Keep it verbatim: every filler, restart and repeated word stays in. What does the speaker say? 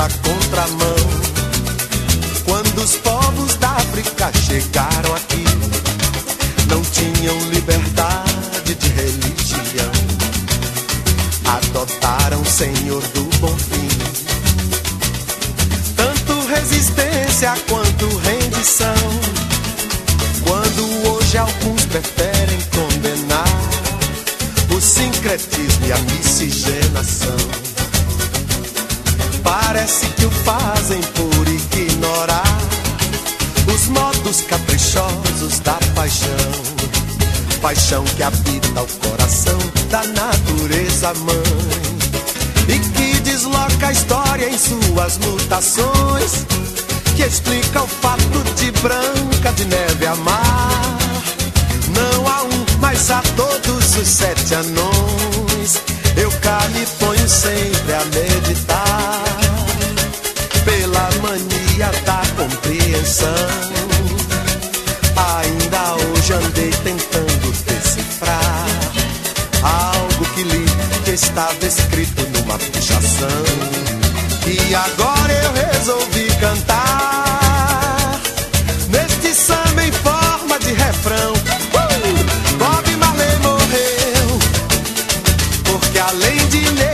pela contramão. Quando os povos da África chegaram aqui, não tinham liberdade de religião. Adotaram o Senhor do Bom Fim. Tanto resistência quanto rendição. Quando hoje alguns preferem condenar o sincretismo e a miscigenação, parece que o fazem por ignorar os modos caprichosos da paixão. Paixão que habita o coração da natureza mãe e que desloca a história em suas mutações, que explica o fato de Branca de Neve amar não a um, mas a todos os sete anões. Eu cá me ponho sempre a meditar pela mania da compreensão. Ainda hoje andei tentando decifrar algo que li que estava escrito numa pichação, e agora eu resolvi cantar neste samba em forma de refrão. uh! Bob Marley morreu porque além de